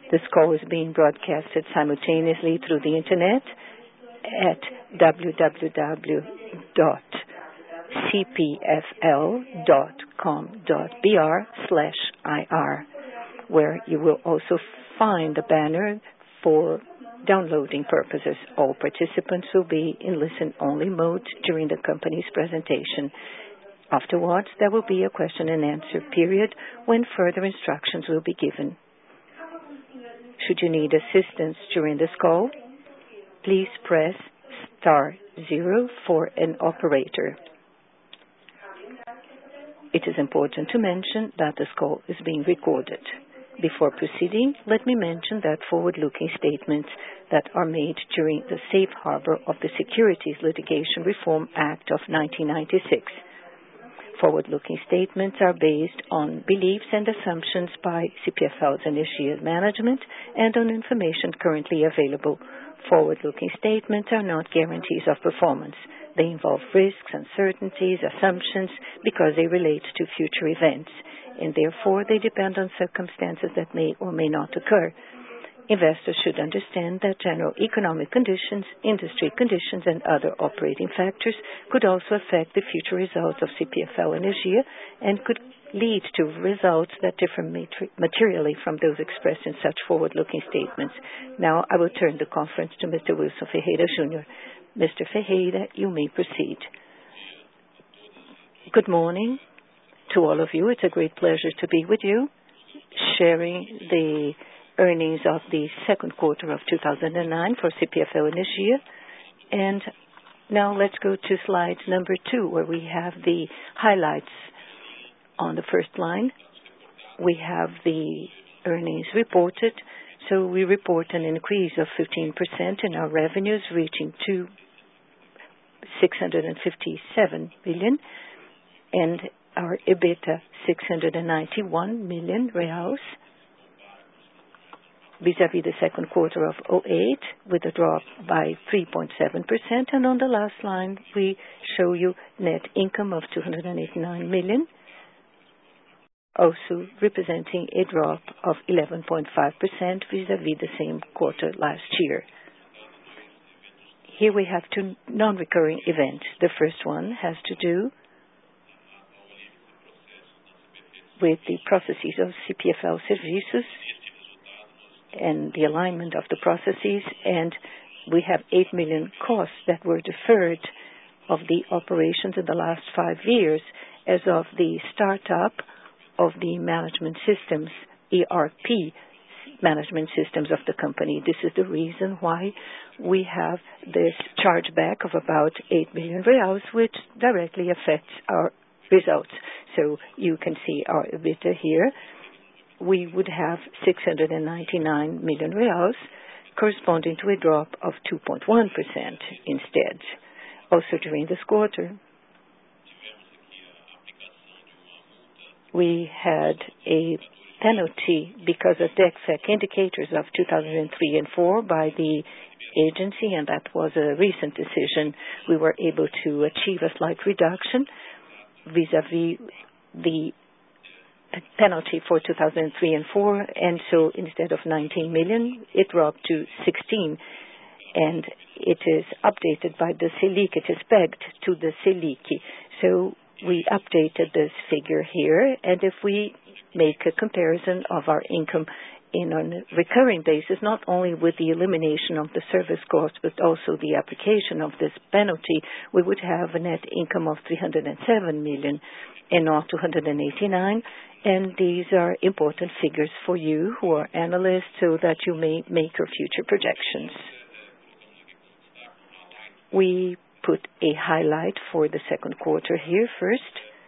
This call is being broadcasted simultaneously through the internet at www.cpfl.com.br/ir, where you will also find a banner for downloading purposes. All participants will be in listen-only mode during the company's presentation. Afterwards, there will be a question and answer period when further instructions will be given. Should you need assistance during this call, please press *0 for an operator. It is important to mention that this call is being recorded. Before proceeding, let me mention that forward-looking statements that are made during the Safe Harbor of the Securities Litigation Reform Act of 1996. Forward-looking statements are based on beliefs and assumptions by CPFL's initial management and on information currently available. Forward-looking statements are not guarantees of performance. They involve risks, uncertainties, assumptions because they relate to future events, and therefore they depend on circumstances that may or may not occur. Investors should understand that general economic conditions, industry conditions, and other operating factors could also affect the future results of CPFL Energia and could lead to results that differ materially from those expressed in such forward-looking statements. Now I will turn the conference to Mr. Wilson Ferreira Jr. Mr. Ferreira, you may proceed. Good morning to all of you. It's a great pleasure to be with you, sharing the earnings of the second quarter of 2009 for CPFL Energia. And now let's go to slide number 2, where we have the highlights. On the first line, we have the earnings reported. So we report an increase of 15% in our revenues, reaching to 657 billion, and our EBITDA 691 million reals, vis-à-vis the second quarter of 2008, with a drop by 3.7%. And on the last line, we show you net income of 289 million, also representing a drop of 11.5% vis-à-vis the same quarter last year. Here we have two non-recurring events. The first one has to do with the processes of CPFL Serviços and the alignment of the processes, and we have 8 million costs that were deferred of the operations in the last 5 years as of the startup of the management systems, ERP management systems of the company. This is the reason why we have this chargeback of about 8 million reais, which directly affects our results. So you can see our EBITDA here. We would have 699 million reais, corresponding to a drop of 2.1% instead. Also during this quarter, we had a penalty because of DECFEC indicators of 2003 and 4 by the agency, and that was a recent decision. We were able to achieve a slight reduction vis-à-vis the penalty for 2003 and 4, and so instead of 19 million, it dropped to 16, and it is updated by the Selic. It is pegged to the Selic. So we updated this figure here, and if we make a comparison of our income on a recurring basis, not only with the elimination of the service cost, but also the application of this penalty, we would have a net income of 307 million and not 289. And these are important figures for you who are analysts so that you may make your future projections. We put a highlight for the second quarter here first.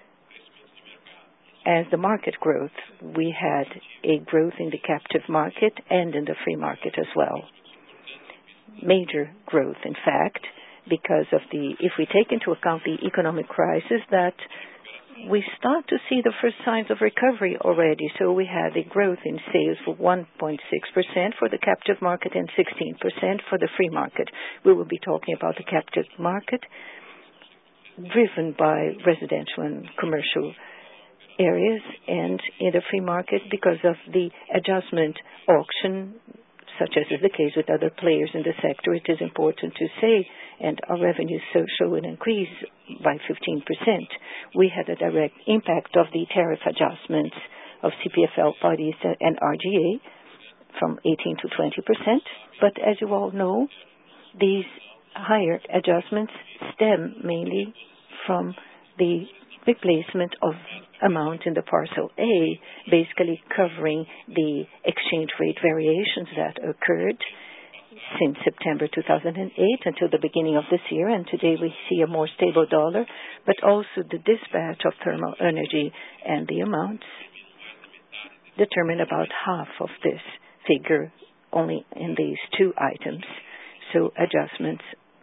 As the market growth, we had a growth in the captive market and in the free market as well. Major growth, in fact, because of if we take into account the economic crisis, that we start to see the first signs of recovery already. So we had a growth in sales for 1.6% for the captive market and 16% for the free market. We will be talking about the captive market, driven by residential and commercial areas and in the free market because of the adjustment auction, such as is the case with other players in the sector. It is important to say, and our revenues show an increase by 15%. We had a direct impact of the tariff adjustments of CPFL Paulista and RGA from 18 to 20%. But as you all know, these higher adjustments stem mainly from the replacement of amount in the parcel A, basically covering the exchange rate variations that occurred since September 2008 until the beginning of this year. And today we see a more stable dollar, but also the dispatch of thermal energy and the amounts determine about half of this figure only in these two items. So adjustments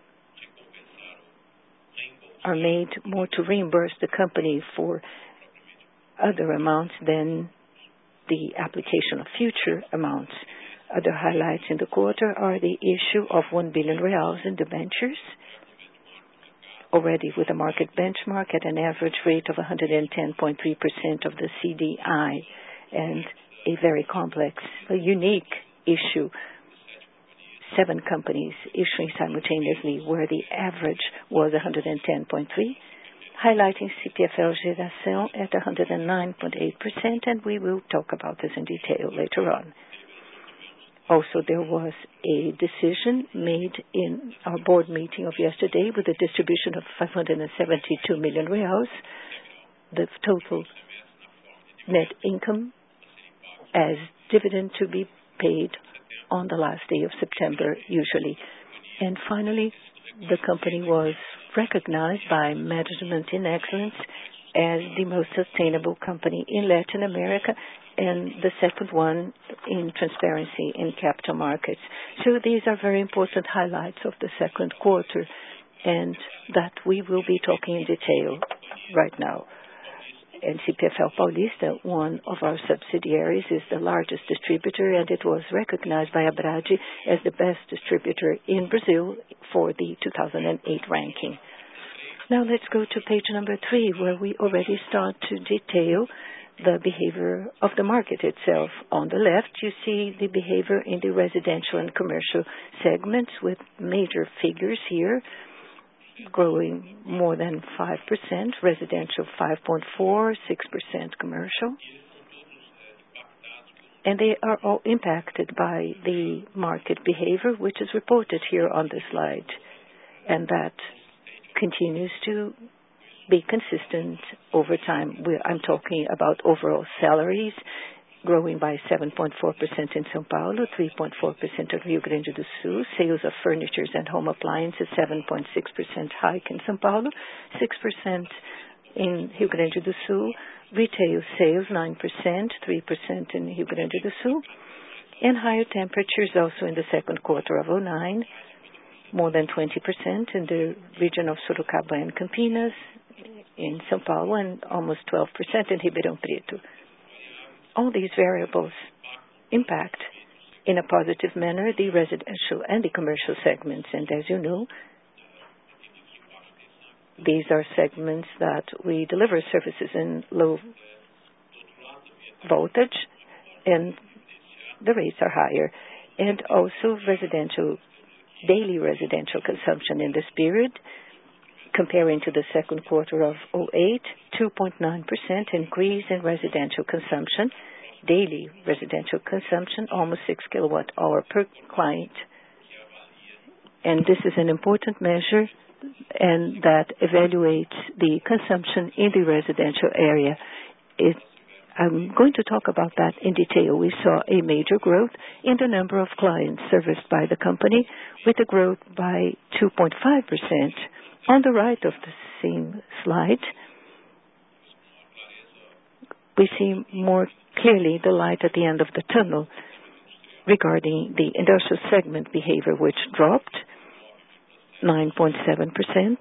are made more to reimburse the company for other amounts than the application of future amounts. Other highlights in the quarter are the issue of 1 billion reals in debentures, already with a market benchmark at an average rate of 110.3% of the CDI, and a very complex, a unique issue. 7 companies issuing simultaneously, where the average was 110.3, highlighting CPFL Geração at 109.8%, and we will talk about this in detail later on. Also, there was a decision made in our board meeting of yesterday with a distribution of 572 million reais, the total net income as dividend to be paid on the last day of September, usually. And finally, the company was recognized by Management in Excellence as the most sustainable company in Latin America and the second one in transparency in capital markets. So these are very important highlights of the second quarter, and that we will be talking in detail right now. And CPFL Paulista, one of our subsidiaries, is the largest distributor, and it was recognized by ABRADE as the best distributor in Brazil for the 2008 ranking. Now let's go to page number 3, where we already start to detail the behavior of the market itself. On the left, you see the behavior in the residential and commercial segments with major figures here, growing more than 5%, residential 5.4%, 6% commercial. And they are all impacted by the market behavior, which is reported here on the slide. And that continues to be consistent over time. I'm talking about overall salaries growing by 7.4% in São Paulo, 3.4% in Rio Grande do Sul. Sales of furnitures and home appliances, 7.6% hike in São Paulo, 6% in Rio Grande do Sul. Retail sales, 9%, 3% in Rio Grande do Sul. And higher temperatures also in the second quarter of 2009, more than 20% in the region of Sorocaba and Campinas in São Paulo, and almost 12% in Ribeirão Preto. All these variables impact in a positive manner the residential and the commercial segments. And as you know, these are segments that we deliver services in low voltage, and the rates are higher. And also daily residential consumption in this period, comparing to the second quarter of 2008, 2.9% increase in residential consumption, daily residential consumption, almost 6 kilowatt hour per client. And this is an important measure, and that evaluates the consumption in the residential area. I'm going to talk about that in detail. We saw a major growth in the number of clients serviced by the company, with a growth by 2.5%. On the right of the same slide, we see more clearly the light at the end of the tunnel regarding the industrial segment behavior, which dropped 9.7%.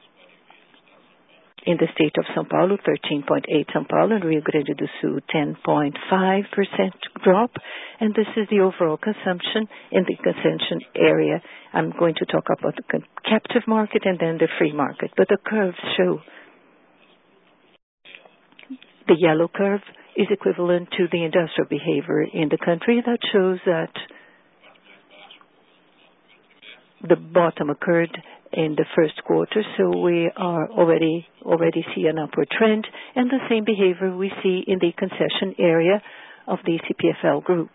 In the state of São Paulo, 13.8% São Paulo, and Rio Grande do Sul, 10.5% drop. And this is the overall consumption in the consumption area. I'm going to talk about the captive market and then the free market. But the curves show The yellow curve is equivalent to the industrial behavior in the country. That shows that the bottom occurred in the first quarter, so we are already see an upward trend, and the same behavior we see in the concession area of the CPFL group.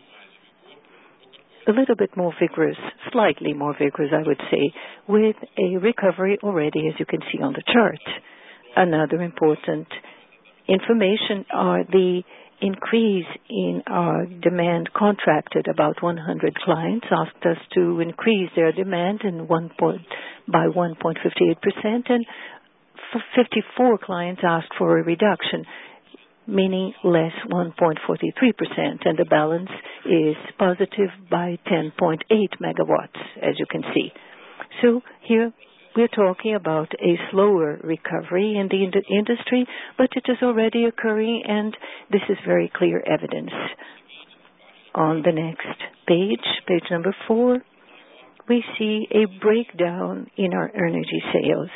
A little bit more vigorous, slightly more vigorous, I would say, with a recovery already, as you can see on the chart. Another important information are the increase in our demand contracted. About 100 clients asked us to increase their demand by 1.58%, and 54 clients asked for a reduction, meaning less 1.43%, and the balance is positive by 10.8 megawatts, as you can see. So here we're talking about a slower recovery in the industry, but it is already occurring, and this is very clear evidence. On the next page, page number 4, we see a breakdown in our energy sales.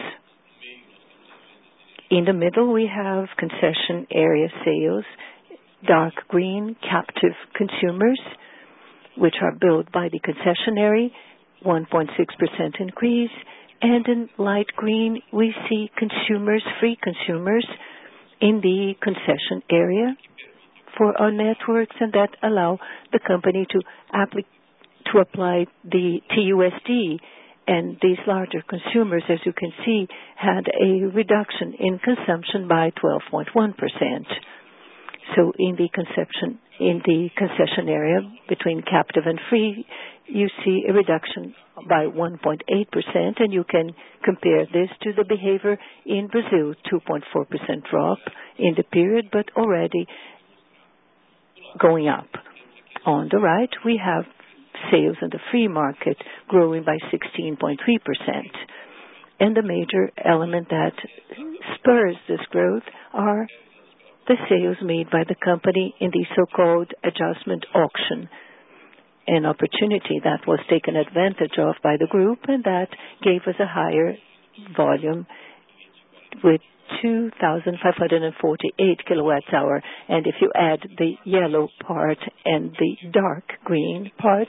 In the middle, we have concession area sales, dark green, captive consumers, which are billed by the concessionary, 1.6% increase, and in light green, we see consumers, free consumers, in the concession area for our networks, and that allow the company to apply the TUSD. And these larger consumers, as you can see, had a reduction in consumption by 12.1%. So in the concession area between captive and free, you see a reduction by 1.8%, and you can compare this to the behavior in Brazil, 2.4% drop in the period, but already going up. On the right, we have sales in the free market growing by 16.3%. And the major element that spurs this growth are the sales made by the company in the so-called adjustment auction, an opportunity that was taken advantage of by the group, and that gave us a higher volume with 2,548 kilowatts hour. And if you add the yellow part and the dark green part,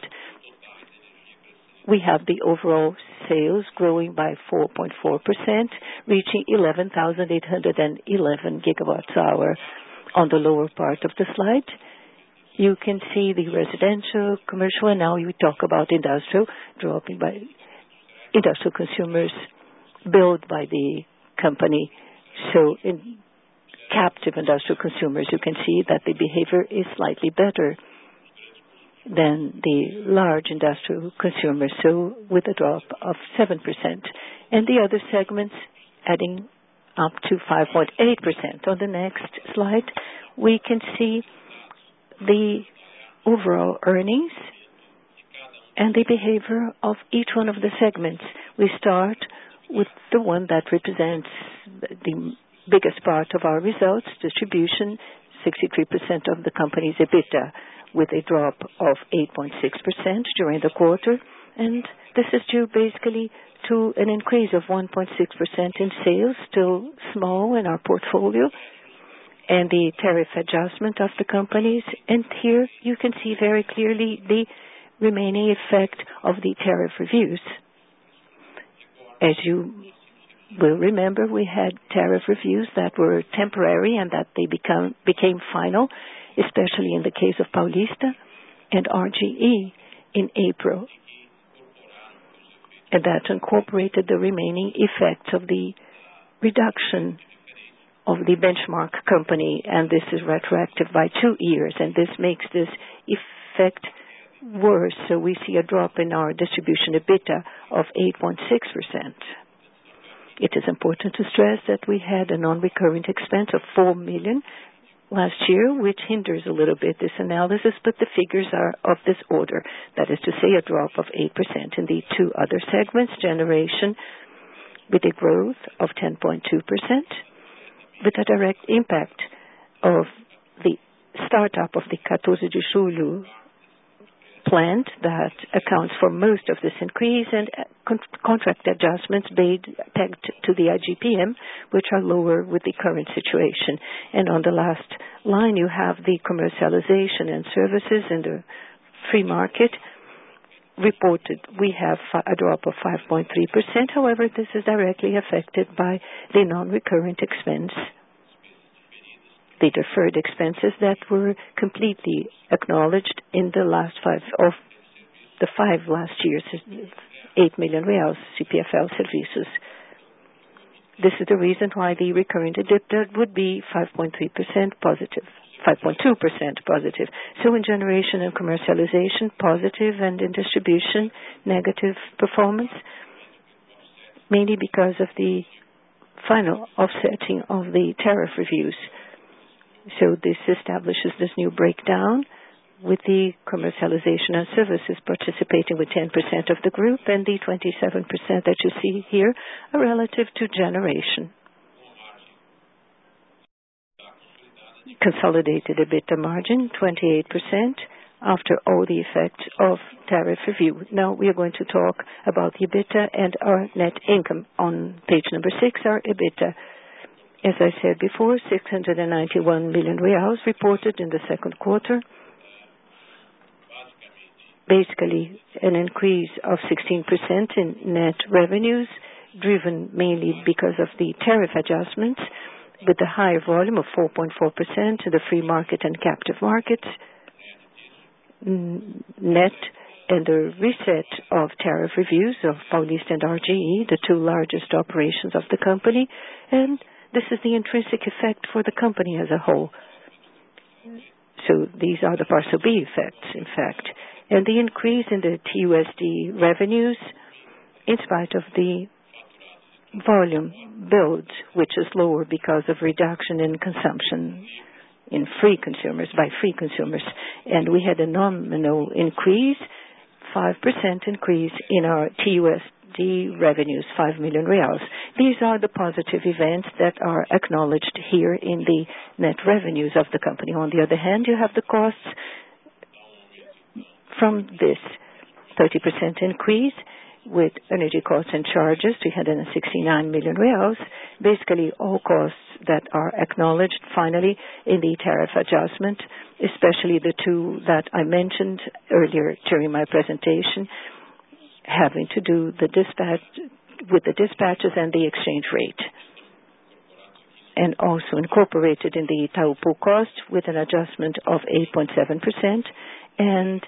we have the overall sales growing by 4.4%, reaching 11,811 gigawatts hour. On the lower part of the slide, you can see the residential, commercial, and now you talk about industrial, dropping by industrial consumers billed by the company. So in captive industrial consumers, you can see that the behavior is slightly better than the large industrial consumers, so with a drop of 7%. And the other segments adding up to 5.8%. On the next slide, we can see the overall earnings and the behavior of each one of the segments. We start with the one that represents the biggest part of our results, distribution, 63% of the company's EBITDA, with a drop of 8.6% during the quarter. And this is due basically to an increase of 1.6% in sales, still small in our portfolio, and the tariff adjustment of the companies. And here you can see very clearly the remaining effect of the tariff reviews. As you will remember, we had tariff reviews that were temporary and that they became final, especially in the case of Paulista and RGE in April. And that incorporated the remaining effects of the reduction of the benchmark company, and this is retroactive by 2 years, and this makes this effect worse. So we see a drop in our distribution EBITDA of 8.6%. It is important to stress that we had a non-recurrent expense of 4 million last year, which hinders a little bit this analysis, but the figures are of this order. That is to say, a drop of 8% in the two other segments, generation with a growth of 10.2%, with a direct impact of the startup of the 14 de Julho plant that accounts for most of this increase, and contract adjustments pegged to the IGPM, which are lower with the current situation. And on the last line, you have the commercialization and services in the free market. Reported, we have a drop of 5.3%. However, this is directly affected by the non-recurrent expense, the deferred expenses that were completely acknowledged in the last five last years, 8 million reais, CPFL Serviços. This is the reason why the recurrent EBITDA would be 5.3% positive. 5.2% positive. So in generation and commercialization, positive, and in distribution, negative performance, mainly because of the final offsetting of the tariff reviews. So this establishes this new breakdown with the commercialization and services participating with 10% of the group, and the 27% that you see here are relative to generation. Consolidated EBITDA margin, 28%, after all the effects of tariff review. Now we are going to talk about the EBITDA and our net income. On page number 6, our EBITDA. As I said before, 691 million reais reported in the second quarter. Basically, an increase of 16% in net revenues, driven mainly because of the tariff adjustments, with a higher volume of 4.4% to the free market and captive markets, net, and the reset of tariff reviews of Paulista and RGE, the two largest operations of the company, and this is the intrinsic effect for the company as a whole. So these are the Parcel B effects, in fact. And the increase in the TUSD revenues, in spite of the volume build, which is lower because of reduction in consumption in by free consumers. And we had a nominal increase, 5% increase in our TUSD revenues, 5 million reais. These are the positive events that are acknowledged here in the net revenues of the company. On the other hand, you have the costs from this 30% increase, with energy costs and charges, 369 million reais, basically all costs that are acknowledged finally in the tariff adjustment, especially the two that I mentioned earlier during my presentation, having to do with the dispatches and the exchange rate. And also incorporated in the Itaipu cost with an adjustment of 8.7% and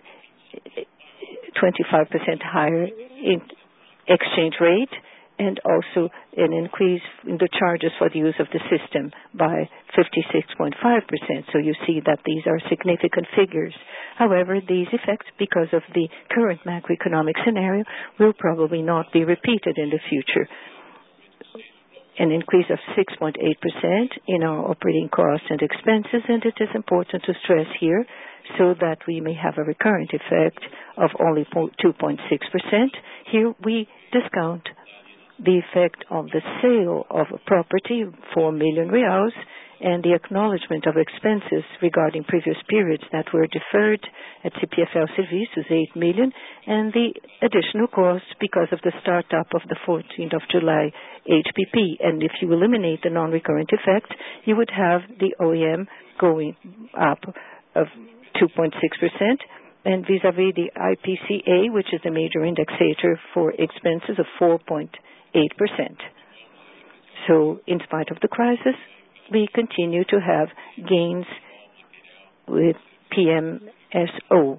25% higher in exchange rate, and also an increase in the charges for the use of the system by 56.5%. So you see that these are significant figures. However, these effects, because of the current macroeconomic scenario, will probably not be repeated in the future. An increase of 6.8% in our operating costs and expenses, and it is important to stress here so that we may have a recurrent effect of only 2.6%. Here we discount the effect of the sale of a property, 4 million reais, and the acknowledgement of expenses regarding previous periods that were deferred at CPFL Serviços, 8 million, and the additional costs because of the startup of the 14th of July HPP. And if you eliminate the non-recurrent effect, you would have the OEM going up of 2.6%, and vis-a-vis the IPCA, which is the major indexator for expenses, of 4.8%. So in spite of the crisis, we continue to have gains with PMSO.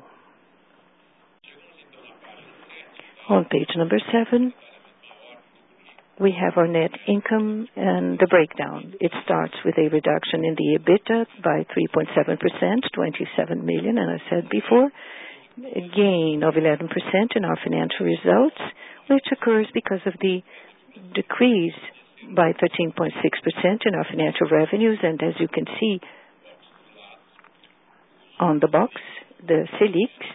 On page number 7, we have our net income and the breakdown. It starts with a reduction in the EBITDA by 3.7%, 27 million, and I said before, a gain of 11% in our financial results, which occurs because of the decrease by 13.6% in our financial revenues. And as you can see on the box, the Selic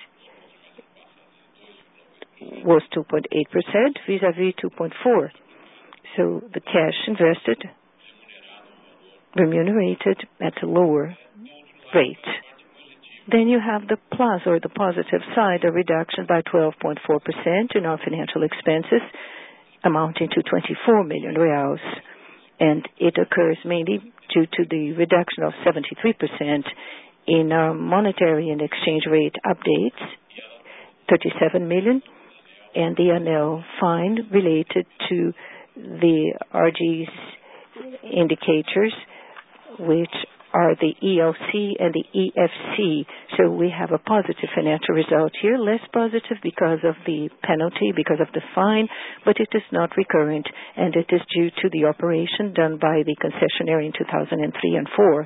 was 2.8% vis-a-vis 2.4%. So the cash invested remunerated at a lower rate. Then you have the plus or the positive side, a reduction by 12.4% in our financial expenses, amounting to 24 million reais. And it occurs mainly due to the reduction of 73% in our monetary and exchange rate updates, 37 million, and the ANEEL fine related to the RG's indicators, which are the ELC and the EFC. So we have a positive financial result here, less positive because of the penalty, because of the fine, but it is not recurrent, and it is due to the operation done by the concessionaire in 2003 and 4.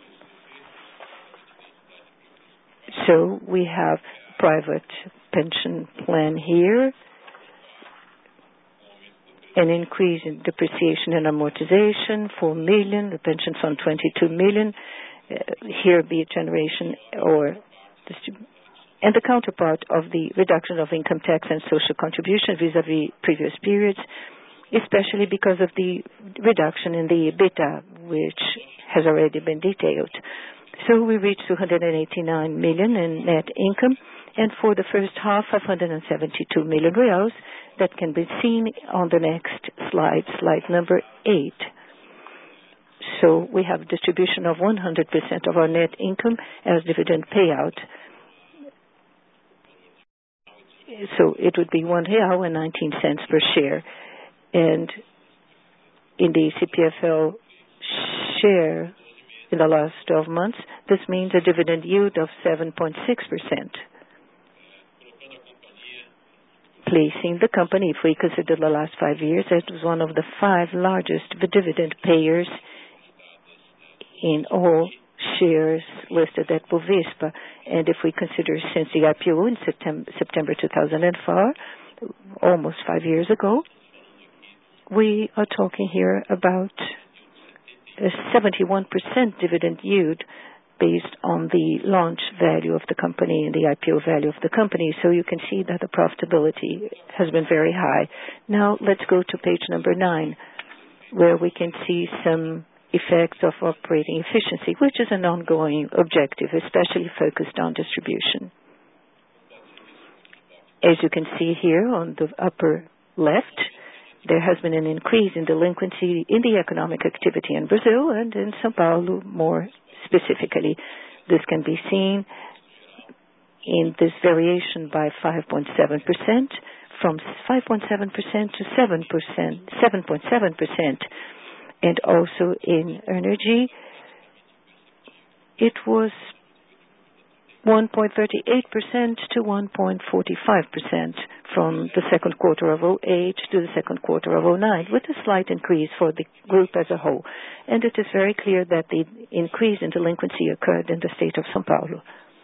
So we have private pension plan here, an increase in depreciation and amortization, 4 million, the pension fund 22 million, here be it generation or and the counterpart of the reduction of income tax and social contribution vis-a-vis previous periods, especially because of the reduction in the EBITDA, which has already been detailed. So we reached 289 million in net income, and for the first half, 572 million reais. That can be seen on the next slide, slide number 8. So we have distribution of 100% of our net income as dividend payout. So it would be R$1.19 per share. And in the CPFL share in the last 12 months, this means a dividend yield of 7.6%. Placing the company, if we consider the last 5 years, it was one of the 5 largest dividend payers in all shares listed at Bovespa. And if we consider since the IPO in September 2004, almost 5 years ago, we are talking here about a 71% dividend yield based on the launch value of the company and the IPO value of the company. So you can see that the profitability has been very high. Now let's go to page number 9, where we can see some effects of operating efficiency, which is an ongoing objective, especially focused on distribution. As you can see here on the upper left, there has been an increase in delinquency in the economic activity in Brazil and in São Paulo more specifically. This can be seen in this variation by 5.7%, from 5.7% to 7.7%. And also in energy, it was 1.38% to 1.45% from the second quarter of 2008 to the second quarter of 2009, with a slight increase for the group as a whole. And it is very clear that the increase in delinquency occurred in the state of São Paulo.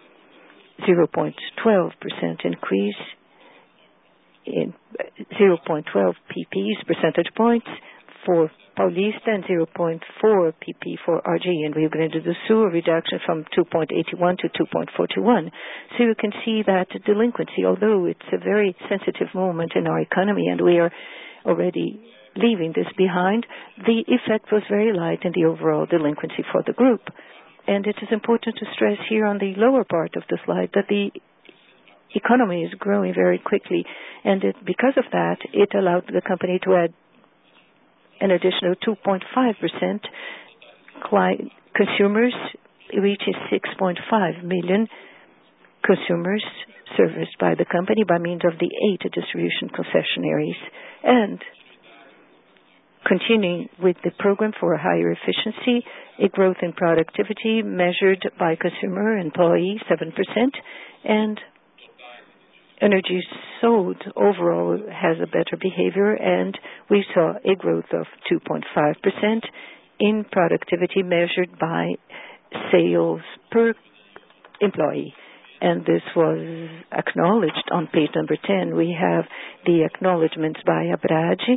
0.12% increase in 0.12 pp's percentage points for Paulista and 0.4 pp for RG in Rio Grande do Sul, a reduction from 2.81 to 2.41. So you can see that delinquency, although it's a very sensitive moment in our economy and we are already leaving this behind, the effect was very light in the overall delinquency for the group. And it is important to stress here on the lower part of the slide that the economy is growing very quickly, and because of that, it allowed the company to add an additional 2.5%, consumers reaching 6.5 million consumers serviced by the company by means of the 8 distribution concessionaires. And continuing with the program for a higher efficiency, a growth in productivity measured by consumer employee 7%, and energy sold overall has a better behavior, and we saw a growth of 2.5% in productivity measured by sales per employee. And this was acknowledged on page number 10. We have the acknowledgments by Abrade.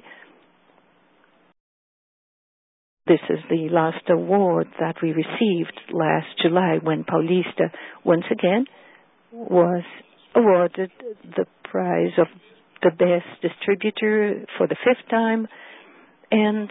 This is the last award that we received last July when Paulista once again was awarded the prize of the best distributor for the 5th time, and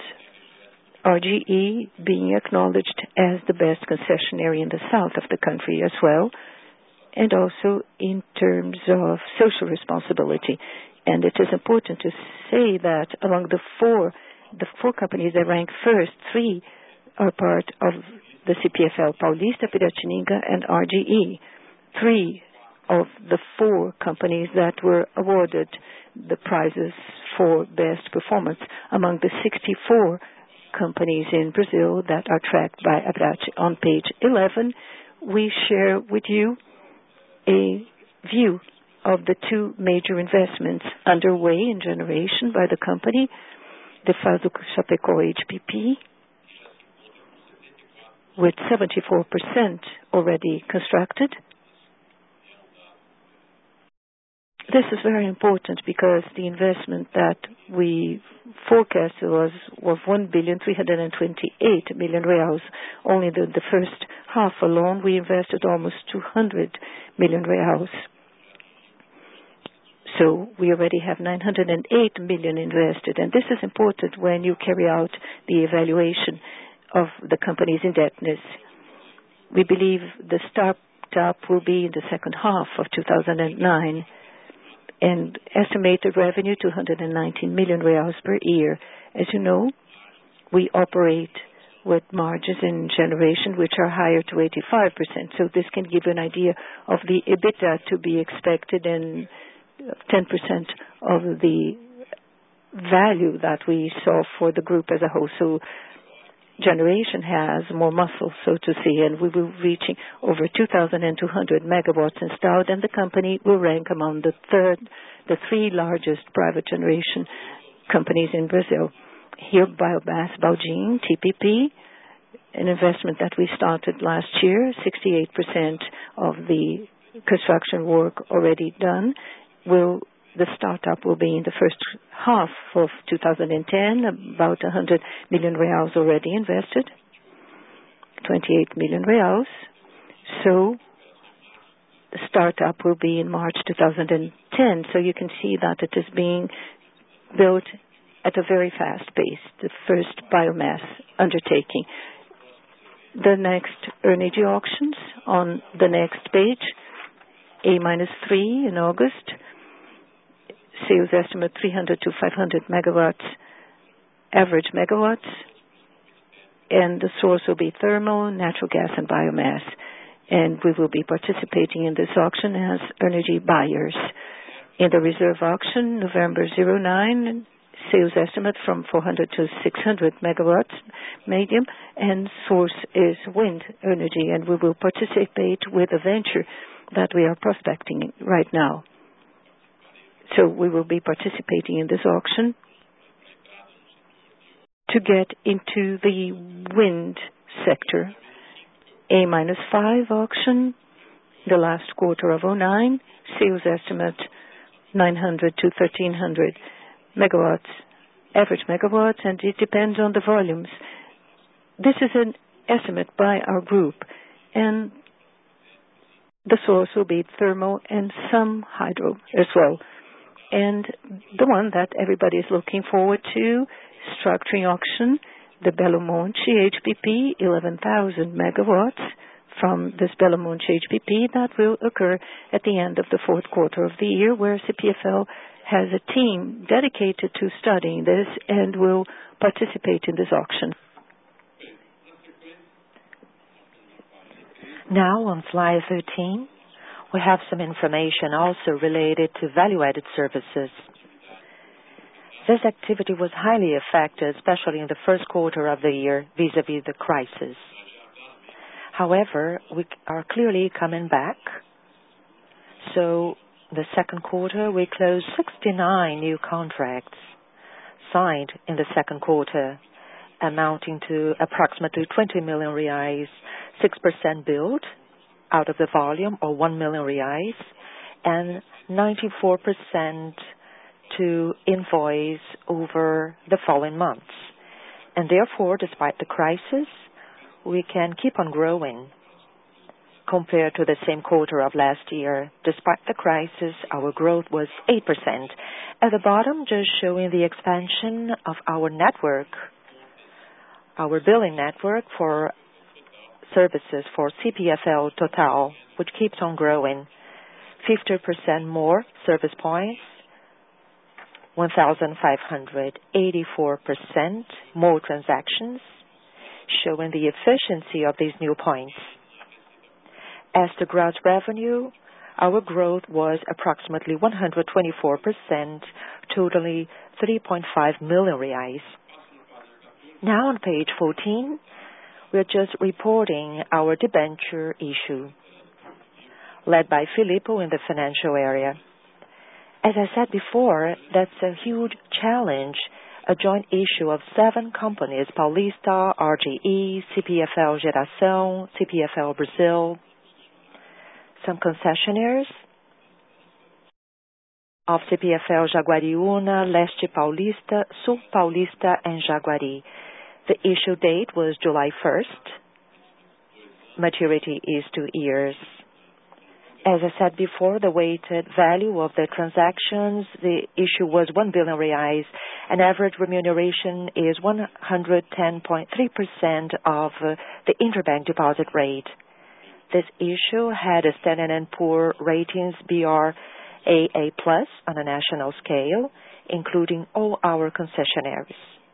RGE being acknowledged as the best concessionary in the south of the country as well, and also in terms of social responsibility. And it is important to say that among the four companies that rank first, 3 are part of the CPFL Paulista, Piratininga, and RGE. 3 of the 4 companies that were awarded the prizes for best performance among the 64 companies in Brazil that are tracked by ABRATE. On page 11, we share with you a view of the 2 major investments underway in generation by the company, the Faz-o Chapecó HPP, with 74% already constructed. This is very important because the investment that we forecasted was 1.328 billion reais. Only the first half alone, we invested almost 200 million reais. So we already have 908 million invested, and this is important when you carry out the evaluation of the company's indebtedness. We believe the startup will be in the second half of 2009, and estimated revenue 219 million reais per year. As you know, we operate with margins in generation which are higher to 85%. So this can give you an idea of the EBITDA to be expected and 10% of the value that we saw for the group as a whole. So generation has more muscle, so to say, and we will be reaching over 2,200 megawatts installed, and the company will rank among the 3 largest private generation companies in Brazil. Here, Biomass Baldim, TPP, an investment that we started last year, 68% of the construction work already done. The startup will be in the first half of 2010, about 100 million reais already invested, 28 million reais. So the startup will be in March 2010. So you can see that it is being built at a very fast pace, the first biomass undertaking. The next energy auctions on the next page, A-3 in August. Sales estimate 300 to 500 megawatts, average megawatts, and the source will be thermal, natural gas, and biomass. And we will be participating in this auction as energy buyers. In the reserve auction, November 09, sales estimate from 400 to 600 megawatts medium, and source is wind energy, and we will participate with a venture that we are prospecting right now. So we will be participating in this auction to get into the wind sector. A-5 auction, the last quarter of 09, sales estimate 900 to 1,300 megawatts, average megawatts, and it depends on the volumes. This is an estimate by our group, and the source will be thermal and some hydro as well. And the one that everybody is looking forward to, structuring auction, the Belo Monte HPP, 11,000 megawatts from this Belo Monte HPP that will occur at the end of the fourth quarter of the year, where CPFL has a team dedicated to studying this and will participate in this auction. Now on slide 13, we have some information also related to value-added services. This activity was highly affected, especially in the first quarter of the year, vis-a-vis the crisis. However, we are clearly coming back. So the second quarter, we closed 69 new contracts signed in the second quarter, amounting to approximately 20 million reais, 6% billed out of the volume, or 1 million reais, and 94% to invoice over the following months. And therefore, despite the crisis, we can keep on growing compared to the same quarter of last year. Despite the crisis, our growth was 8%. At the bottom, just showing the expansion of our network, our billing network for services for CPFL Total. which keeps on growing. 50% more service points, 1,584% more transactions, showing the efficiency of these new points. As to gross revenue, our growth was approximately 124%, totaling 3.5 million reais. Now on page 14, we're just reporting our debenture issue, led by Filippo in the financial area. As I said before, that's a huge challenge, a joint issue of 7 companies, Paulista, RGE, CPFL Geração, CPFL Brazil, some concessionaires of CPFL Jaguariúna, Leste Paulista, Sul Paulista, and Jaguari. The issue date was July 1st. Maturity is 2 years. As I said before, the weighted value of the transactions, the issue was 1 billion reais, and average remuneration is 110.3% of the interbank deposit rate. This issue had a Standard & Poor's ratings BR AA+ on a national scale, including all our concessionaires,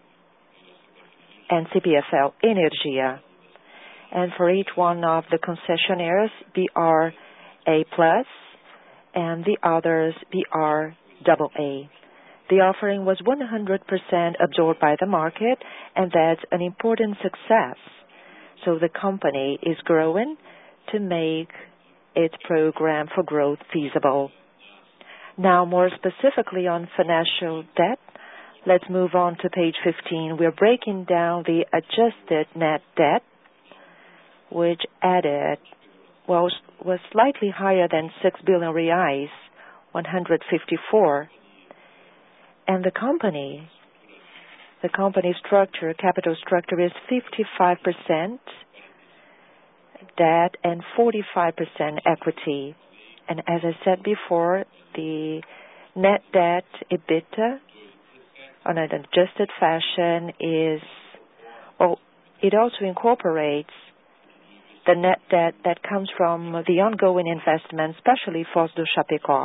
and CPFL Energia. And for each one of the concessionaires, BR A+, and the others BR AA. The offering was 100% absorbed by the market, and that's an important success. So the company is growing to make its program for growth feasible. Now, more specifically on financial debt, let's move on to page 15. We're breaking down the adjusted net debt, which was slightly higher than 6 billion reais, 154. And the company structure, capital structure is 55% debt and 45% equity. And as I said before, the net debt EBITDA on an adjusted fashion it also incorporates the net debt that comes from the ongoing investment, especially Foz do Chapecó.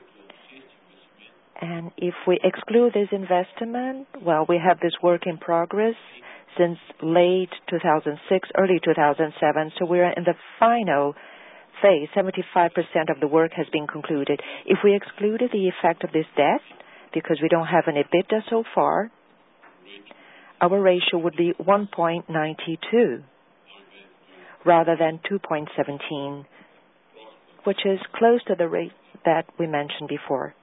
And if we exclude this investment, we have this work in progress since late 2006, early 2007, so we're in the final phase. 75% of the work has been concluded. If we excluded the effect of this debt, because we don't have an EBITDA so far, our ratio would be 1.92 rather than 2.17, which is close to the rate that we mentioned before.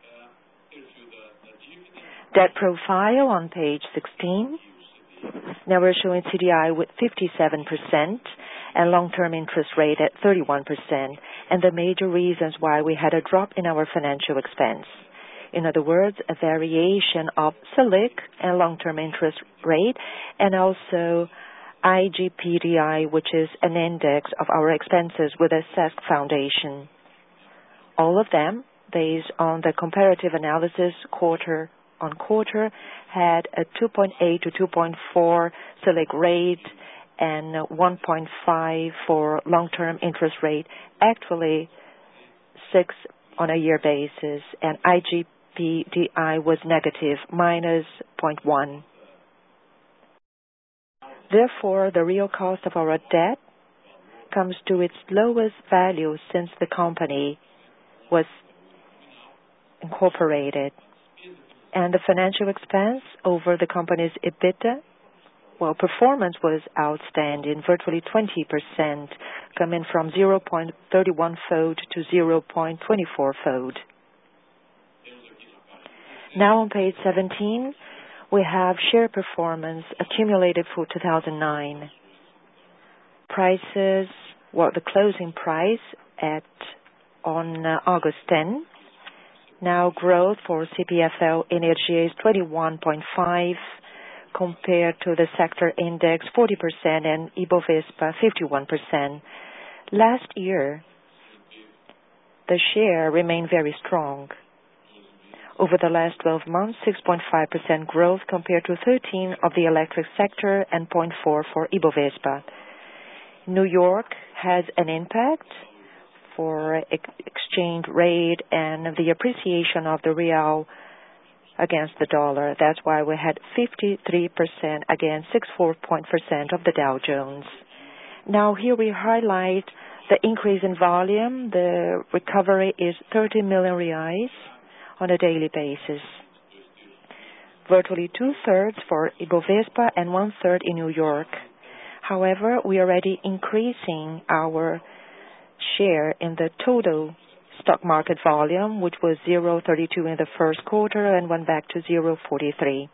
Debt profile on page 16. Now we're showing CDI with 57% and long-term interest rate at 31%, and the major reasons why we had a drop in our financial expense. In other words, a variation of Selic and long-term interest rate, and also IGPDI, which is an index of our expenses with a SESC foundation. All of them, based on the comparative analysis quarter on quarter, had a 2.8 to 2.4 Selic rate and 1.5 for long-term interest rate, actually 6 on a year basis, and IGPDI was negative, minus 0.1. Therefore, the real cost of our debt comes to its lowest value since the company was incorporated. And the financial expense over the company's EBITDA, performance was outstanding, virtually 20%, coming from 0.31-fold to 0.24-fold. Now on page 17, we have share performance accumulated for 2009. Prices, the closing price on August 10. Now growth for CPFL Energia is 21.5 compared to the sector index 40% and Ibovespa 51%. Last year, the share remained very strong. Over the last 12 months, 6.5% growth compared to 13 of the electric sector and 0.4 for Ibovespa. New York has an impact for exchange rate and the appreciation of the real against the dollar. That's why we had 53% against 64% of the Dow Jones. Now here we highlight the increase in volume. The recovery is 30 million reais on a daily basis. Virtually 2/3 for Ibovespa and 1/3 in New York. However, we are already increasing our share in the total stock market volume, which was 0.32 in the first quarter and went back to 0.43.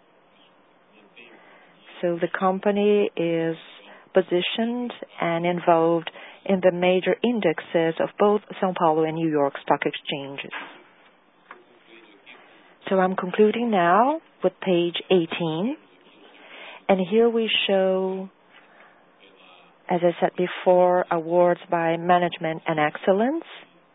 So the company is positioned and involved in the major indexes of both São Paulo and New York stock exchanges. So I'm concluding now with page 18. And here we show, as I said before, awards by management and excellence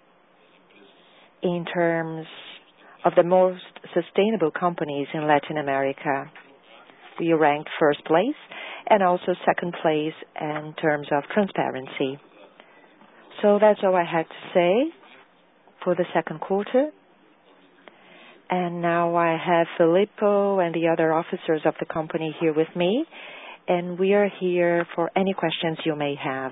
in terms of the most sustainable companies in Latin America. We ranked first place and also second place in terms of transparency. So that's all I had to say for the second quarter. And now I have Filippo and the other officers of the company here with me, and we are here for any questions you may have.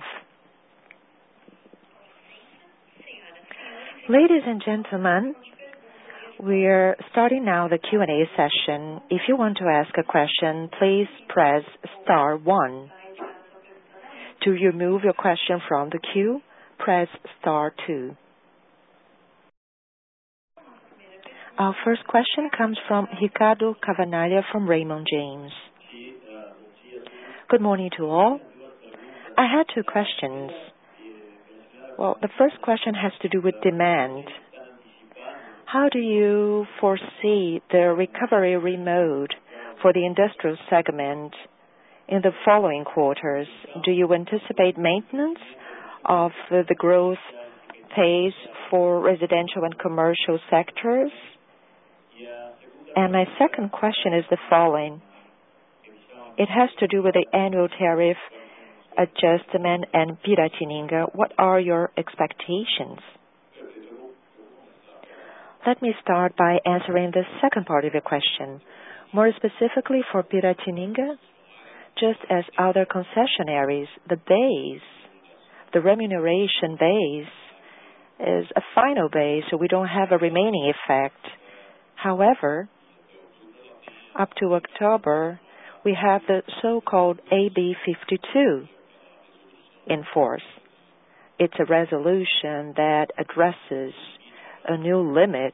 Ladies and gentlemen, we're starting now the Q&A session. If you want to ask a question, please press star 1. To remove your question from the queue, press star 2. Our first question comes from Ricardo Cavanaglia from Raymond James. Good morning to all. I had 2 questions. Well, the first question has to do with demand. How do you foresee the recovery mode for the industrial segment in the following quarters? Do you anticipate maintenance of the growth pace for residential and commercial sectors? And my second question is the following. It has to do with the annual tariff adjustment and Piratininga. What are your expectations? Let me start by answering the second part of your question. More specifically for Piratininga, just as other concessionaries, the remuneration base is a final base, so we don't have a remaining effect. However, up to October, we have the so-called AB 52 in force. It's a resolution that addresses a new limit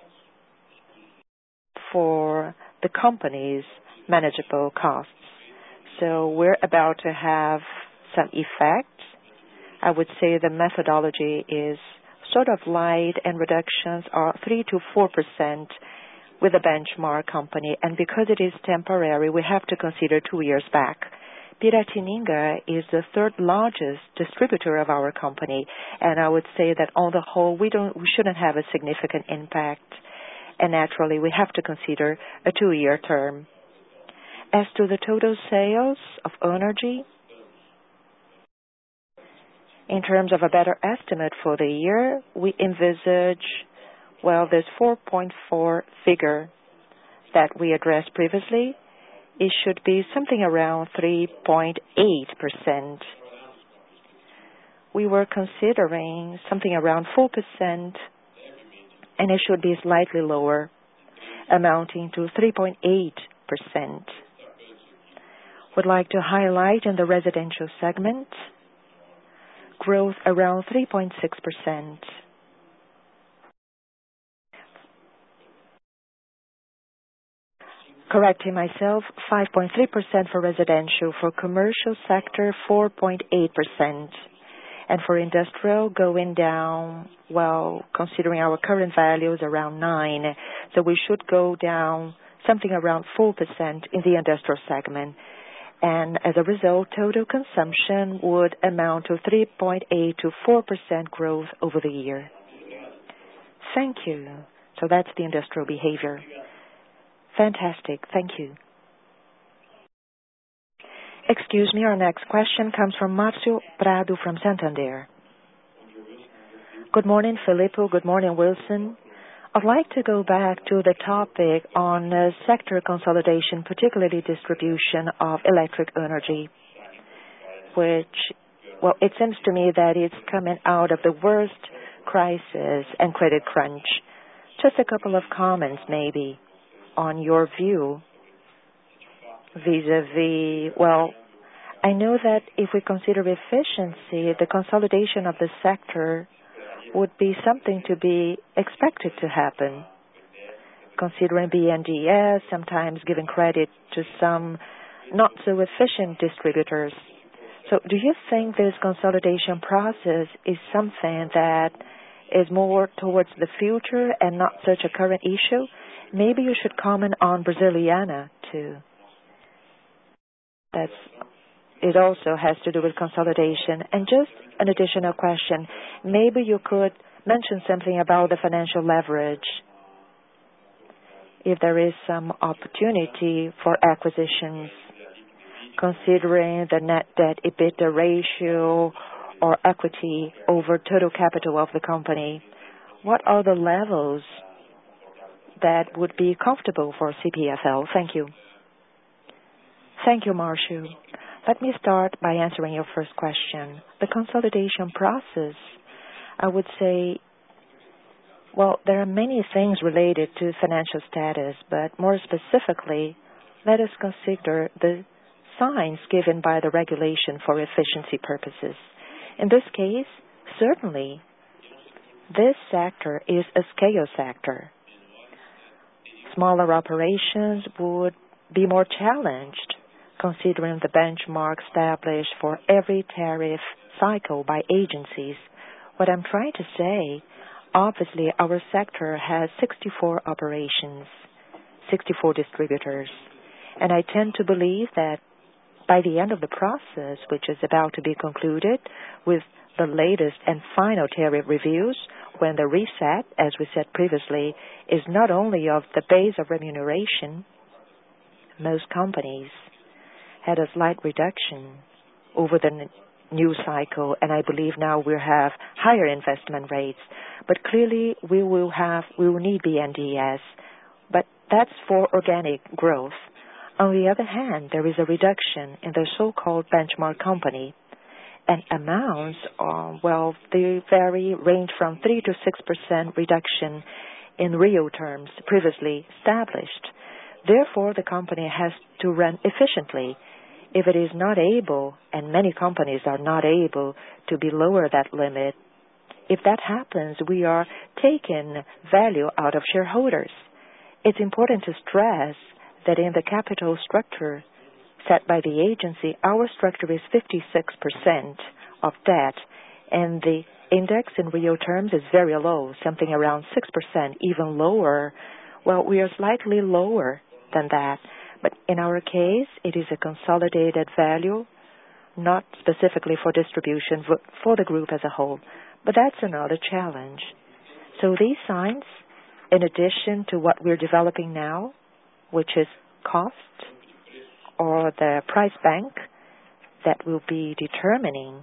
for the company's manageable costs. So we're about to have some effect. I would say the methodology is sort of light and reductions are 3 to 4% with a benchmark company. And because it is temporary, we have to consider 2 years back. Piratininga is the 3rd largest distributor of our company. And I would say that on the whole, we shouldn't have a significant impact. And naturally, we have to consider a 2-year term. As to the total sales of energy, in terms of a better estimate for the year, we envisage, this 4.4 figure that we addressed previously, it should be something around 3.8%. We were considering something around 4%, and it should be slightly lower, amounting to 3.8%. Would like to highlight in the residential segment, growth around 3.6%. Correcting myself, 5.3% for residential, for commercial sector, 4.8%. And for industrial, going down, considering our current values, around 9%. So we should go down something around 4% in the industrial segment. And as a result, total consumption would amount to 3.8 to 4% growth over the year. Thank you. So that's the industrial behavior. Fantastic. Thank you. Excuse me, our next question comes from Marcio Prado from Santander. Good morning, Filippo. Good morning, Wilson. I'd like to go back to the topic on sector consolidation, particularly distribution of electric energy, which, well, it seems to me that it's coming out of the worst crisis and credit crunch. Just a couple of comments, maybe, on your view vis-a-vis, well, I know that if we consider efficiency, the consolidation of the sector would be something to be expected to happen, considering BNDES, sometimes giving credit to some not so efficient distributors. So do you think this consolidation process is something that is more towards the future and not such a current issue? Maybe you should comment on Brasiliana too. It also has to do with consolidation. And just an additional question, maybe you could mention something about the financial leverage. If there is some opportunity for acquisitions, considering the net debt EBITDA ratio or equity over total capital of the company, what are the levels that would be comfortable for CPFL? Thank you. Thank you, Marcio. Let me start by answering your first question. The consolidation process, I would say, well, there are many things related to financial status, but more specifically, let us consider the signs given by the regulation for efficiency purposes. In this case, certainly, this sector is a scale sector. Smaller operations would be more challenged, considering the benchmark established for every tariff cycle by agencies. What I'm trying to say, obviously, our sector has 64 operations, 64 distributors, and I tend to believe that by the end of the process, which is about to be concluded with the latest and final tariff reviews, when the reset, as we said previously, is not only of the base of remuneration, most companies had a slight reduction over the new cycle, and I believe now we have higher investment rates. But clearly, we will need BNDES, but that's for organic growth. On the other hand, there is a reduction in the so-called benchmark company, and amounts they range from 3 to 6% reduction in real terms previously established. Therefore, the company has to run efficiently. If it is not able, and many companies are not able to be lower that limit, if that happens, we are taking value out of shareholders. It's important to stress that in the capital structure set by the agency, our structure is 56% of debt, and the index in real terms is very low, something around 6%, even lower. Well, we are slightly lower than that. But in our case, it is a consolidated value, not specifically for distribution, but for the group as a whole. But that's another challenge. So these signs, in addition to what we're developing now, which is cost or the price bank that will be determining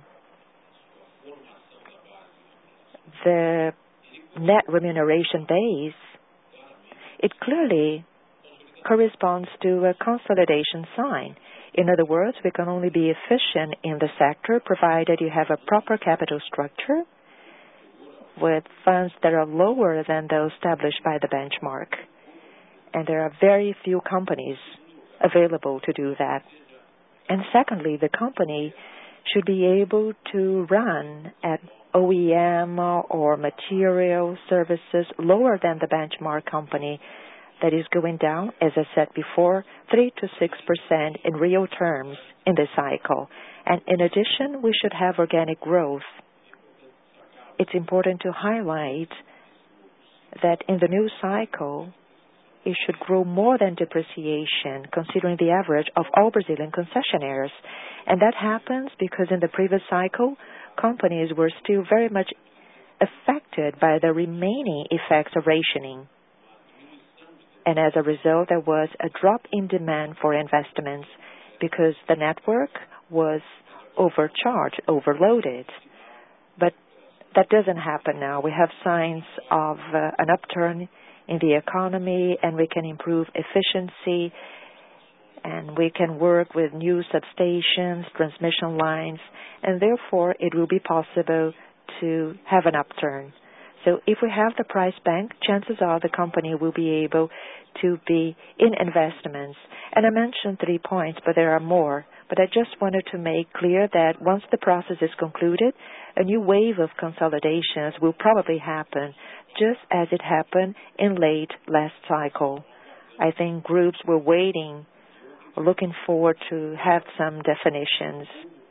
the net remuneration base, it clearly corresponds to a consolidation sign. In other words, we can only be efficient in the sector provided you have a proper capital structure with funds that are lower than those established by the benchmark. And there are very few companies available to do that. And secondly, the company should be able to run at OEM or material services lower than the benchmark company that is going down, as I said before, 3 to 6% in real terms in the cycle. And in addition, we should have organic growth. It's important to highlight that in the new cycle, it should grow more than depreciation, considering the average of all Brazilian concessionaires. And that happens because in the previous cycle, companies were still very much affected by the remaining effects of rationing. And as a result, there was a drop in demand for investments because the network was overcharged, overloaded. But that doesn't happen now. We have signs of an upturn in the economy, and we can improve efficiency, and we can work with new substations, transmission lines, and therefore it will be possible to have an upturn. So if we have the price bank, chances are the company will be able to be in investments. And I mentioned 3 points, but there are more. But I just wanted to make clear that once the process is concluded, a new wave of consolidations will probably happen, just as it happened in late last cycle. I think groups were waiting, looking forward to have some definitions.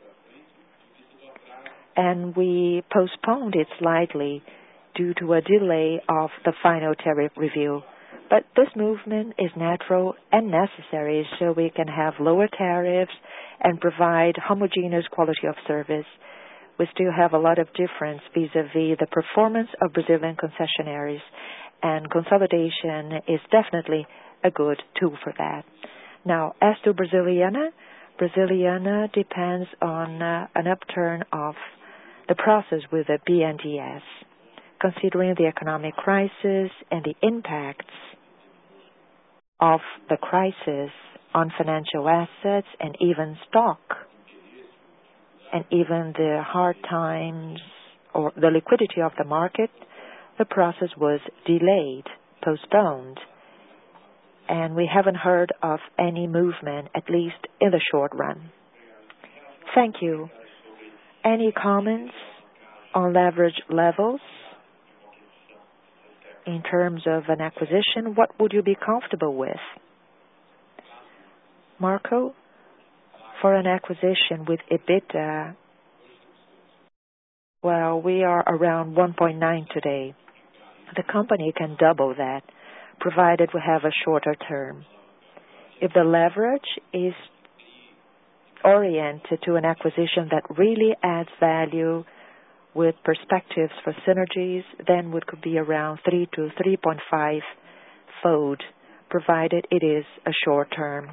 And we postponed it slightly due to a delay of the final tariff review. But this movement is natural and necessary so we can have lower tariffs and provide homogeneous quality of service. We still have a lot of difference vis-a-vis the performance of Brazilian concessionaires, and consolidation is definitely a good tool for that. Now, as to Brasiliana depends on an upturn of the process with the BNDES. Considering the economic crisis and the impacts of the crisis on financial assets and even stock, and even the hard times or the liquidity of the market, the process was delayed, postponed, and we haven't heard of any movement, at least in the short run. Thank you. Any comments on leverage levels? In terms of an acquisition, what would you be comfortable with? Marco, for an acquisition with EBITDA, well, we are around 1.9 today. The company can double that, provided we have a shorter term. If the leverage is oriented to an acquisition that really adds value with perspectives for synergies, then it could be around 3 to 3.5 fold, provided it is a short term.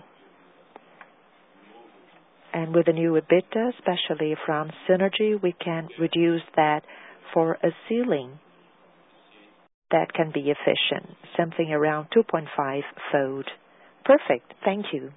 And with the new EBITDA, especially from synergy, we can reduce that for a ceiling that can be efficient, something around 2.5 fold. Perfect. Thank you.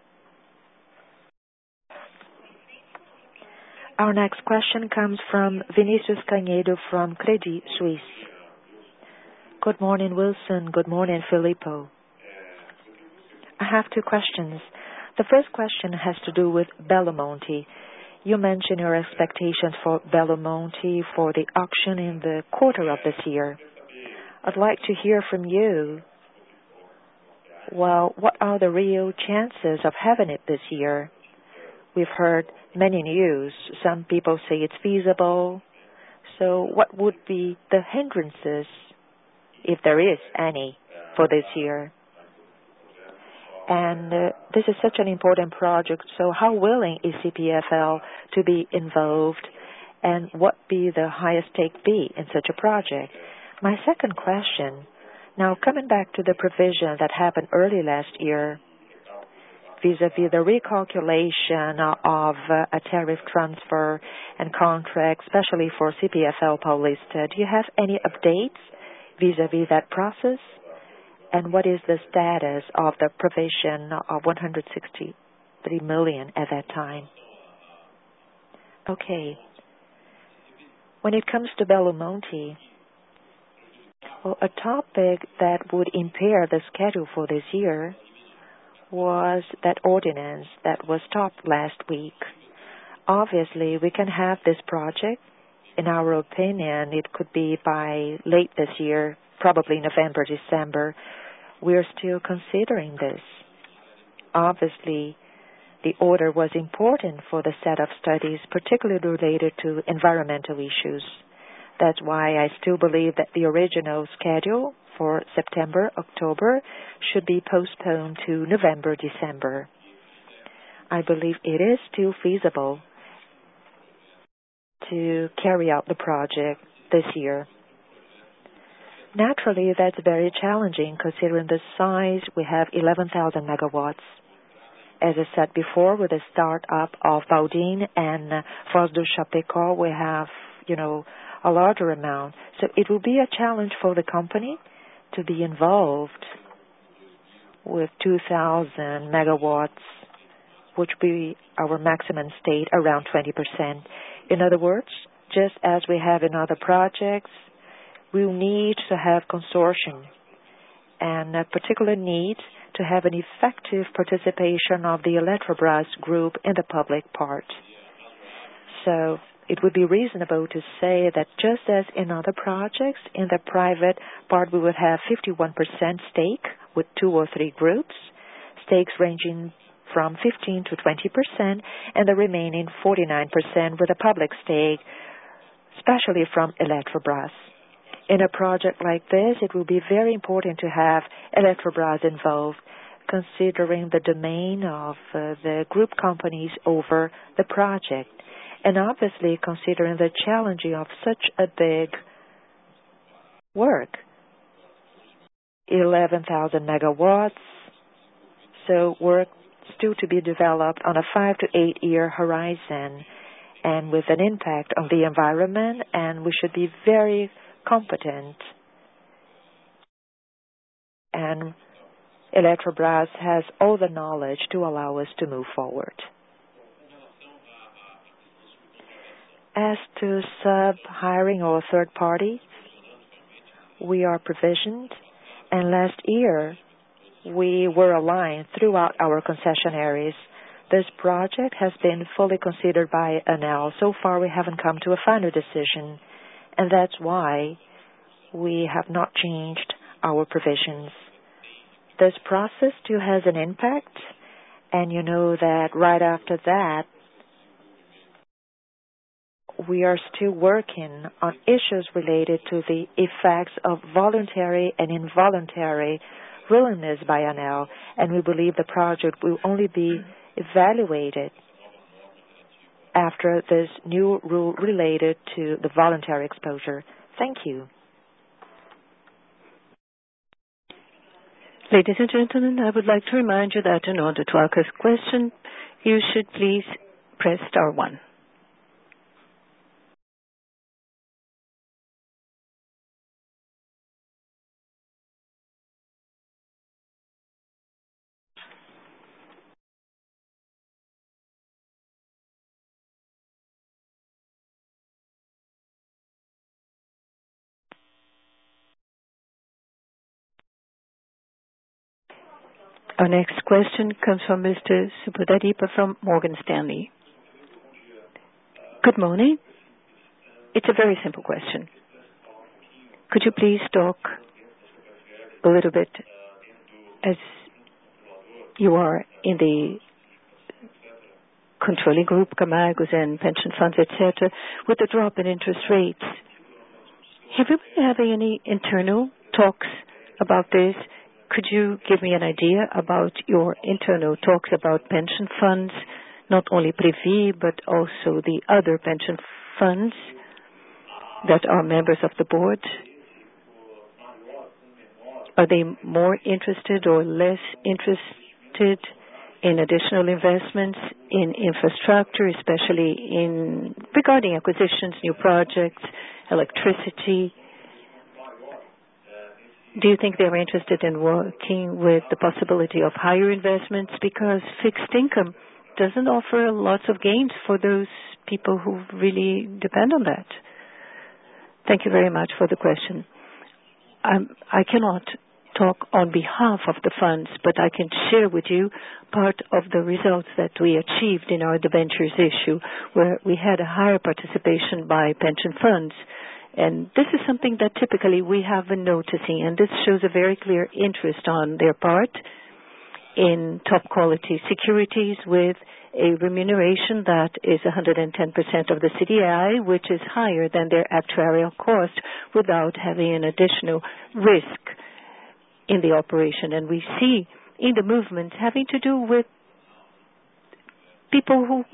Our next question comes from Vinicius Canedo from Credit Suisse. Good morning, Wilson. Good morning, Filippo. I have 2 questions. The first question has to do with Belo Monte. You mentioned your expectations for Belo Monte for the auction in the quarter of this year. I'd like to hear from you. Well, what are the real chances of having it this year? We've heard many news. Some people say it's feasible. So what would be the hindrances, if there is any, for this year? And this is such an important project, so how willing is CPFL to be involved, and what be the highest stake be in such a project? My second question, now coming back to the provision that happened early last year, vis-a-vis the recalculation of a tariff transfer and contract, especially for CPFL Paulista. Do you have any updates vis-a-vis that process? And what is the status of the provision of 163 million at that time? Okay. When it comes to Belo Monte, well, a topic that would impair the schedule for this year was that ordinance that was stopped last week. Obviously, we can have this project. In our opinion, it could be by late this year, probably November, December. We're still considering this. Obviously, the order was important for the set of studies, particularly related to environmental issues. That's why I still believe that the original schedule for September, October should be postponed to November, December. I believe it is still feasible to carry out the project this year. Naturally, that's very challenging considering the size. We have 11,000 megawatts. As I said before, with the start-up of Baudin and Foz do Chapecó, we have, a larger amount. So it will be a challenge for the company to be involved with 2,000 megawatts, which will be our maximum state, around 20%. In other words, just as we have in other projects, we will need to have consortium and a particular need to have an effective participation of the Eletrobras group in the public part. So it would be reasonable to say that just as in other projects, in the private part we would have 51% stake with 2 or 3 groups, stakes ranging from 15 to 20%, and the remaining 49% with a public stake, especially from Eletrobras. In a project like this, it will be very important to have Eletrobras involved, considering the domain of the group companies over the project, and obviously considering the challenge of such a big work. 11,000 megawatts, so work still to be developed on a 5 to 8 year horizon, and with an impact on the environment, and we should be very competent. And Eletrobras has all the knowledge to allow us to move forward. As to sub-hiring or third parties, we are provisioned, and last year we were aligned throughout our concessionaires. This project has been fully considered by ANEEL. So far we haven't come to a final decision, and that's why we have not changed our provisions. This process still has an impact, and you know that right after that, we are still working on issues related to the effects of voluntary and involuntary willingness by ANEEL, and we believe the project will only be evaluated after this new rule related to the voluntary exposure. Thank you. Ladies and gentlemen, I would like to remind you that in order to ask a question, you should please press star 1. Our next question comes from Mr. Subodhadipa from Morgan Stanley. Good morning. It's a very simple question. Could you please talk a little bit, as you are in the controlling group, Camargos and pension funds, etc., with the drop in interest rates? Have you been having any internal talks about this? Could you give me an idea about your internal talks about pension funds, not only Previ, but also the other pension funds that are members of the board? Are they more interested or less interested in additional investments in infrastructure, especially regarding acquisitions, new projects, electricity? Do you think they're interested in working with the possibility of higher investments? Because fixed income doesn't offer lots of gains for those people who really depend on that. Thank you very much for the question. I cannot talk on behalf of the funds, but I can share with you part of the results that we achieved in our debentures issue, where we had a higher participation by pension funds. And this is something that typically we have been noticing, and this shows a very clear interest on their part in top quality securities with a remuneration that is 110% of the CDI, which is higher than their actuarial cost without having an additional risk in the operation. And we see in the movement having to do with people who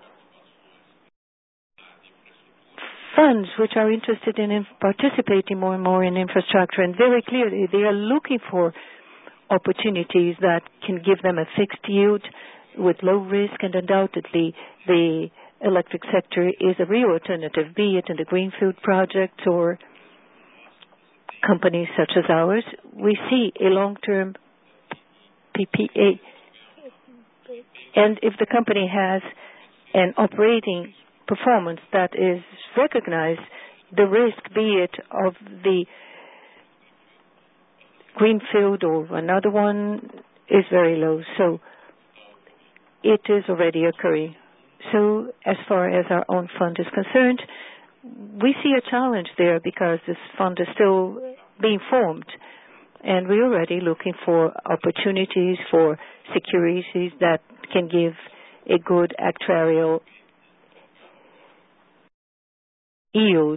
funds which are interested in participating more and more in infrastructure, and very clearly they are looking for opportunities that can give them a fixed yield with low risk, and undoubtedly the electric sector is a real alternative, be it in the greenfield project or companies such as ours. We see a long-term PPA. And if the company has an operating performance that is recognized, the risk, be it of the greenfield or another one, is very low. So it is already occurring. So as far as our own fund is concerned, we see a challenge there because this fund is still being formed. And we're already looking for opportunities for securities that can give a good actuarial yield,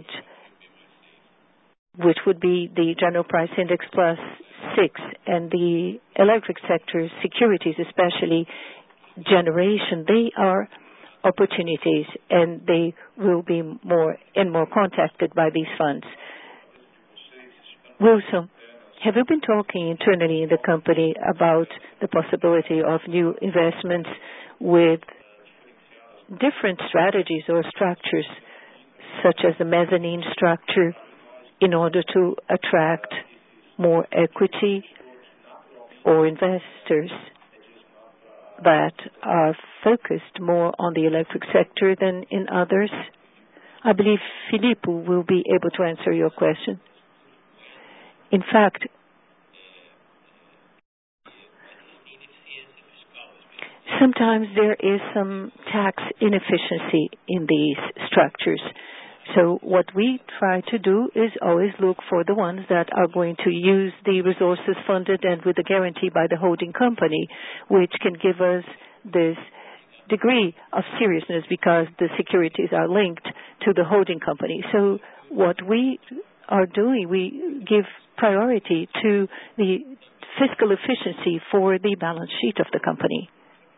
which would be the general price index plus 6. And the electric sector securities, especially generation, they are opportunities, and they will be more and more contacted by these funds. Wilson, have you been talking internally in the company about the possibility of new investments with different strategies or structures, such as the mezzanine structure, in order to attract more equity or investors that are focused more on the electric sector than in others? I believe Filippo will be able to answer your question. In fact, sometimes there is some tax inefficiency in these structures. So what we try to do is always look for the ones that are going to use the resources funded and with a guarantee by the holding company, which can give us this degree of seriousness because the securities are linked to the holding company. So what we are doing, we give priority to the fiscal efficiency for the balance sheet of the company.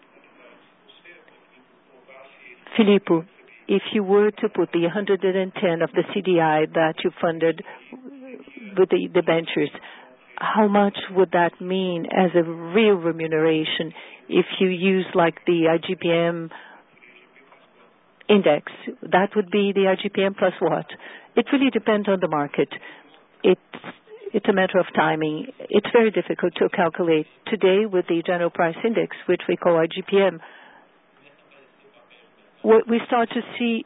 Filippo, if you were to put the 110 of the CDI that you funded with the debentures, how much would that mean as a real remuneration if you use like the IGPM index? That would be the IGPM plus what? It really depends on the market. It's a matter of timing. It's very difficult to calculate. Today with the general price index, which we call IGPM, we start to see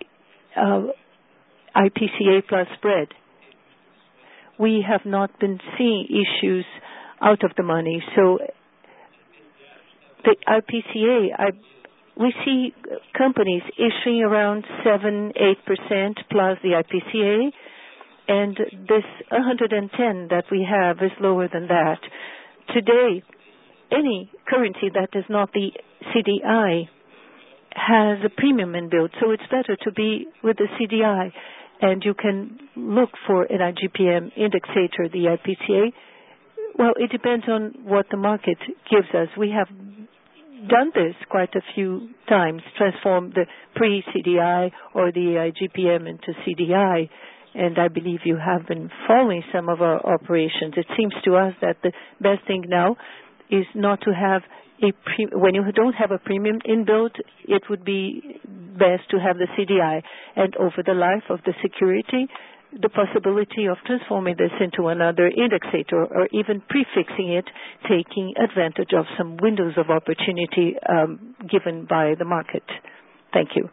IPCA plus spread. We have not been seeing issues out of the money. So the IPCA, we see companies issuing around 7-8% plus the IPCA, and this 110 that we have is lower than that. Today, any currency that is not the CDI has a premium inbuilt, so it's better to be with the CDI, and you can look for an IGPM indexator, the IPCA. Well, it depends on what the market gives us. We have done this quite a few times, transformed the pre-CDI or the IGPM into CDI, and I believe you have been following some of our operations. It seems to us that the best thing now is not to have when you don't have a premium inbuilt, it would be best to have the CDI. And over the life of the security, the possibility of transforming this into another indexator or even prefixing it, taking advantage of some windows of opportunity given by the market. Thank you.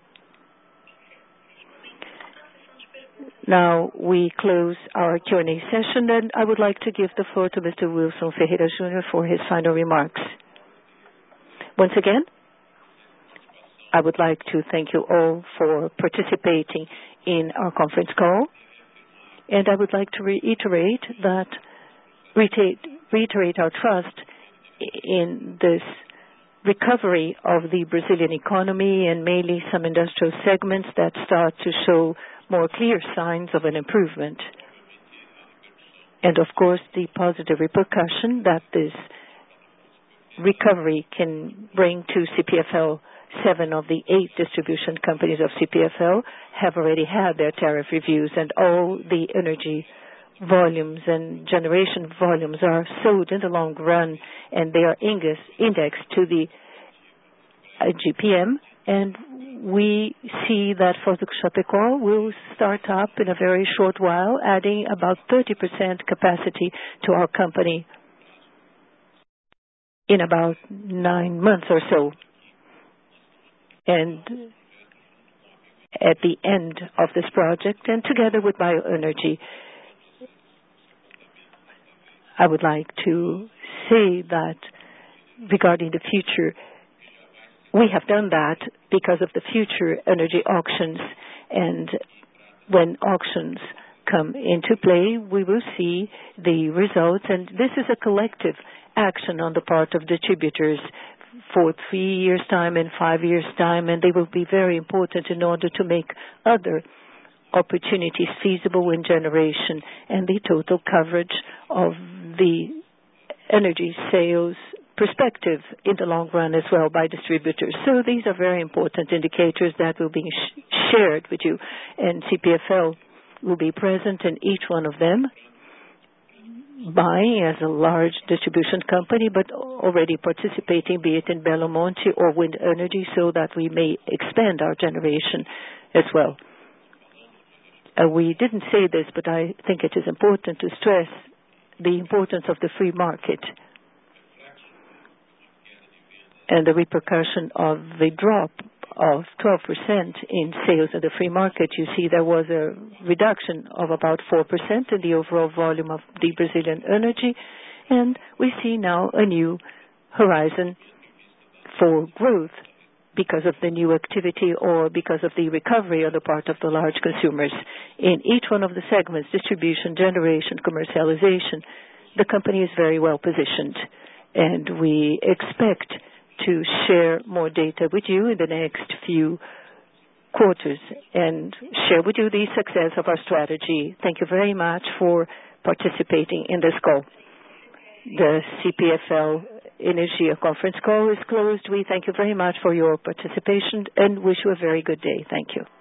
Now we close our Q&A session, and I would like to give the floor to Mr. Wilson Ferreira Jr. for his final remarks. Once again, I would like to thank you all for participating in our conference call. And I would like to reiterate our trust in this recovery of the Brazilian economy and mainly some industrial segments that start to show more clear signs of an improvement. And of course, the positive repercussion that this recovery can bring to CPFL. 7 of the 8 distribution companies of CPFL have already had their tariff reviews, and all the energy volumes and generation volumes are sold in the long run, and they are indexed to the IGPM, and we see that Foz do Chapecó will start up in a very short while, adding about 30% capacity to our company in about 9 months or so. And at the end of this project, and together with bioenergy, I would like to say that regarding the future, we have done that because of the future energy auctions, and when auctions come into play, we will see the results, and this is a collective action on the part of distributors for 3 years' time and 5 years' time, and they will be very important in order to make other opportunities feasible in generation and the total coverage of the energy sales perspective in the long run as well by distributors. So these are very important indicators that will be shared with you, and CPFL will be present in each one of them, buying as a large distribution company, but already participating, be it in Belo Monte or wind energy, so that we may expand our generation as well. We didn't say this, but I think it is important to stress the importance of the free market and the repercussion of the drop of 12% in sales of the free market. You see there was a reduction of about 4% in the overall volume of the Brazilian energy, and we see now a new horizon for growth because of the new activity or because of the recovery on the part of the large consumers. In each one of the segments, distribution, generation, commercialization, the company is very well positioned, and we expect to share more data with you in the next few quarters and share with you the success of our strategy. Thank you very much for participating in this call. The CPFL Energia conference call is closed. We thank you very much for your participation and wish you a very good day. Thank you.